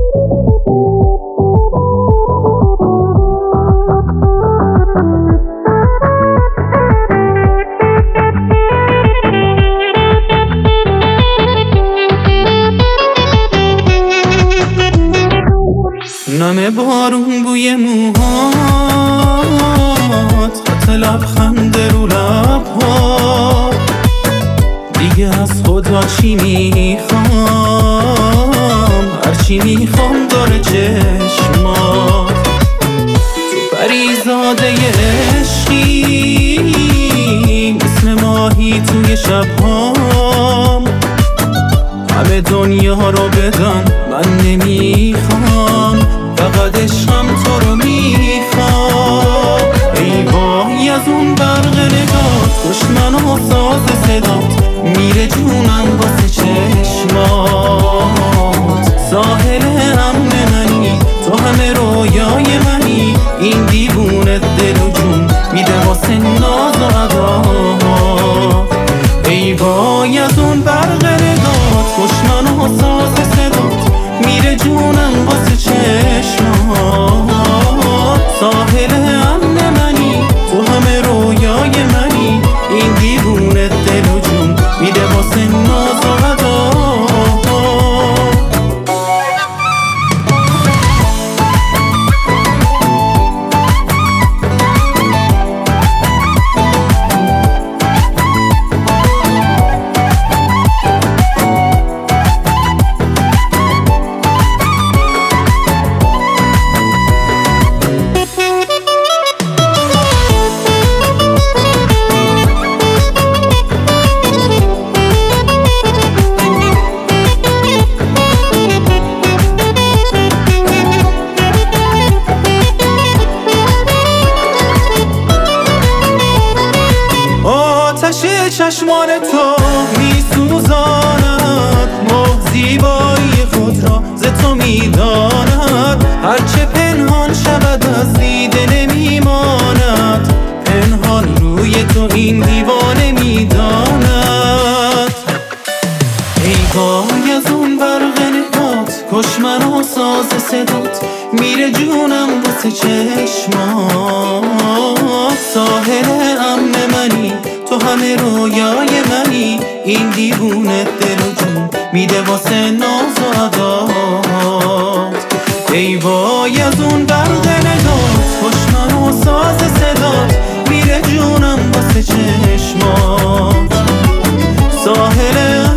نم بارون بوی موهات، خط لبخند رو لبها، دیگه از خدا چی میخوام؟ هرچی میخوام داره چشمات. تو پریزاده عشقی مثل ماهی توی شبهام، همه دنیا رو بدن من نمیخوام، فقط عشقم تو رو میخوام. ای وای از اون برق نگات، دشمن و ساز صدات، میره جونم واسه چشمات. ساحل امن منی، تو همه رویای منی، این دیوونه دل و جون میده واسه ناز و ادا. ای وای از اون برق نگات، دشمن و ساز صدات، میره جونم واسه چشمات. ساحل امن منی، تو همه رویای منی، این دیوونه دل و جون میده واسه ناز و ادا. چشمان تو میسوزاند، ماه زیبایی خود را ز تو میداند. هرچه پنهان شود از دیده نمیماند، پنهان روی تو این دیوانه میداند. ای وای از اون برق نگات، کش من و ساز صدات، میره جونم واسه چشمات. ساحل امن منی، تو همه رویای منی، این دیوونه دل و جون میده واسه ناز و عدات. ای وای از اون برق نگات، خوش من و ساز صدات، میره جونم واسه چشمات. ساحل